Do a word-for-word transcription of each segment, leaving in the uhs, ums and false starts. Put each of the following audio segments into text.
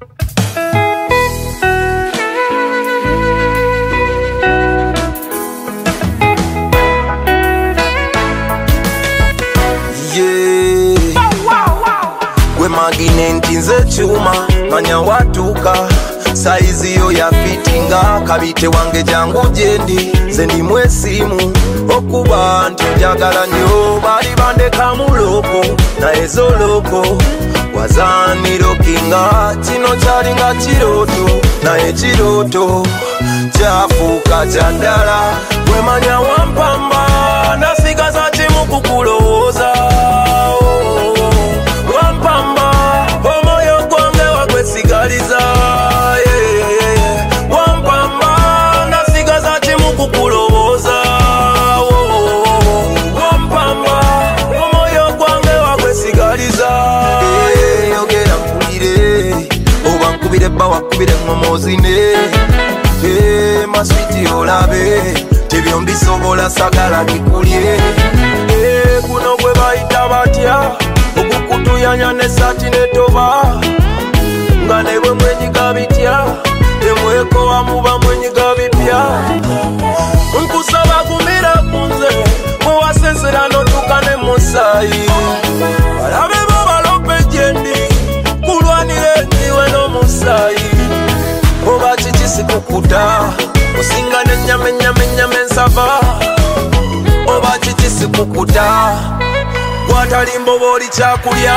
Maginenti nze chuma manya watuka saizi yo ya fitinga kabite wange jangu jendi zendi mwesimu okuba nti njagala nnyo bali bandeka muloko na ezoloko wazaniro kinga kino kyalinga kiroto naye kiroto kyafuuka kyaddala wemanya wampamba nasigaza kimu kukulowooza sigaliza yeah, yeah, yeah. Wampamba nasigaza chimu kukulowoza oh, oh, oh. Wampamba omoyo gwange wagwesigaliza hey, yogera mpulire oba nkubire bba wakubire ngomozine hey, maswiti olabe tebyo mbisobola sagala bikulye hey, guno gwe bayita batya okukutuyanya nesati netoba nga nebwe mwenyiga bitya temweko wamuba mwenyiga bipya nkusaba kumira kunze mwe wasensera notuka ne musayi balabe bo balope jendi kulwanire ndiwe n'omusayi oba kiki sikukuta osinga n'ennyama ennyama ennyama ensava oba kiki sikukuta gwatalimboba oli kyakulya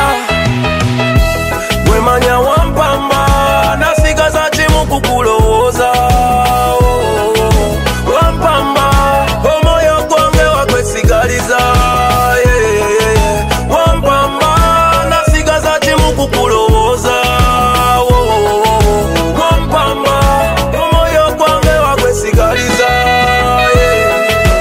wemanya wampamba nasigaza kimu kukulowooza oh, oh, oh. Wampamba omoyo gwange wagwesigaliza yeah, yeah, yeah. Wampamba nasigaza kimu kukulowooza oh, oh, oh. Wampamba omoyo gwange wagwesigaliza yeah.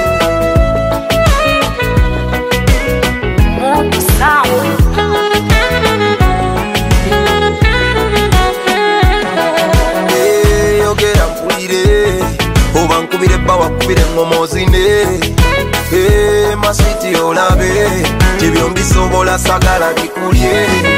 Oba nkubire bba wakubire ngomozine hey, maswiti olabe tebyo mbisobola sagala bikulye